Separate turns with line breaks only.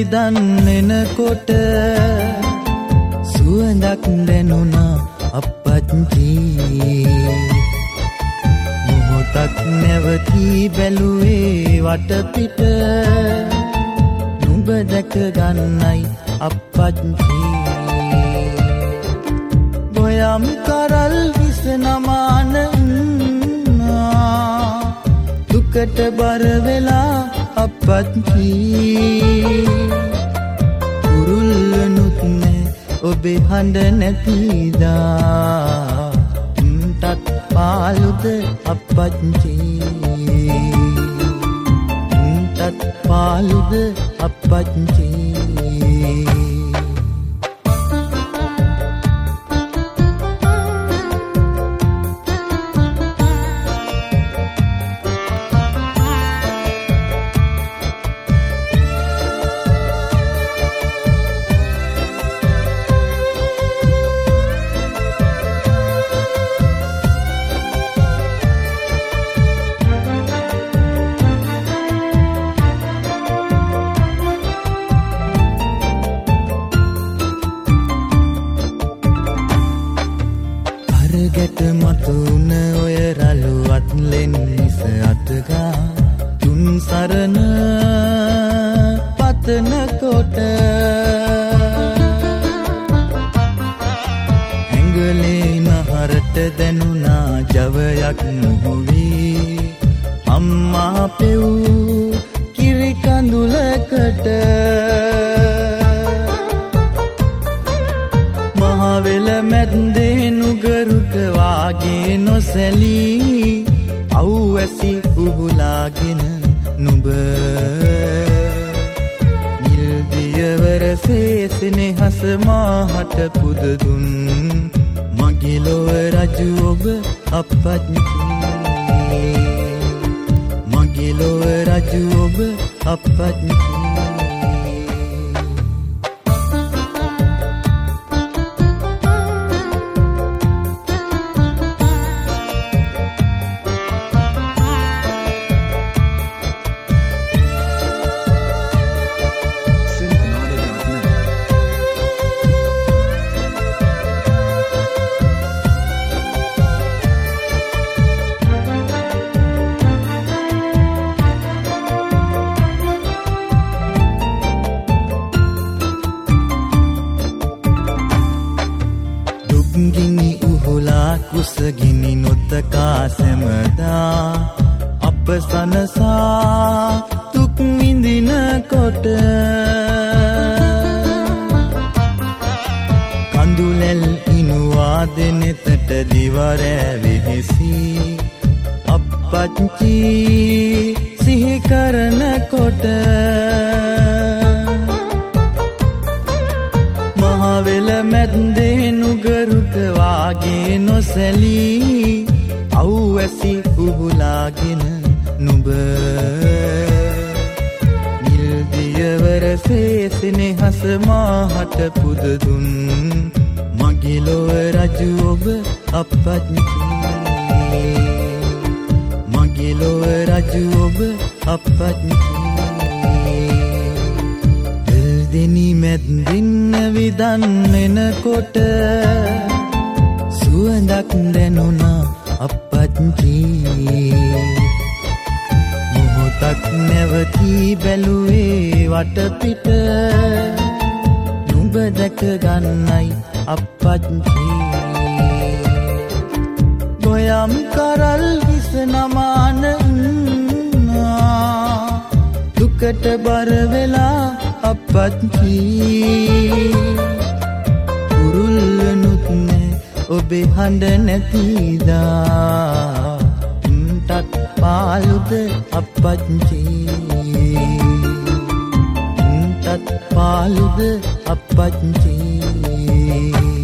විදන් එනකොට සුවඳක් දැනුණා අප්පච්චි. මොහොතක් නැවතී බැලුවේ වටපිට නුඹ දැක ගන්නයි අප්පච්චි. ගොයම් කරල් හිස නමාන දුකට බර වෙලා අප්පච්චි. කුරුල්ලනුත් නෑ ඔබේ හඬ නැතිදා උන්ටත් පාලුද අප්පච්චි. උන්ටත් පාලුද අප්පච්චි. ගැට මතුන ඔය රළුවත් ලෙන්නිස අතගා තුන් සරණ පතන කොට ඇඟලේ නහරට දැනුණා ජවයක් නොහොවී අම්මා පෙව් කිරි කඳුලකට. මහවෙල මැද්දේ නුගරුට වාගේ නොසැලී අවැසි උහුලාගෙන නුඹ නිල්දියවර සේසෙනෙහස මාහට පුදදුන් මගේ ලොව රජු ඔබ අප්පච්චි. මගේ ලොව රජු ඔබ අප්පච්චි. ගිනි උහුලා කුසගිනි නොතකා සැමදා අප සනසා තුක් විඳින කොට කඳුලැල් ඉනුවා දෙනෙතට දිවරෑ වෙහෙසි අප්පච්චි සිහි කරන කොට මහවෙල මැද්දේ නුගරුට වාගේ නොසැලී අවැසි උහුලාගෙන නුඹ නිල්දියවර සේසෙනෙහස මාහට පුදදුන් මගේ ලොව රජු ඔබ අප්පච්චි. මගේ ලොව රජු ඔබ අප්පච්චි. දෙනි මැද්දින්න විදන් එනකොට සුවඳක් දැනුණා අප්පච්චි. මොහොතක් නැවතී බැලුවේ වටපිට නුඹ දැක ගන්නයි අප්පච්චි. ගොයම් කරල් හිස නමාන දුකට බර වෙලා අප්පච්චි. කුරුල්ලනුත් නෑ ඔබේ හඬ නැතිදා උන්ටත් පාලුද අප්පච්චි. උන්ටත් පාලුද අප්පච්චි.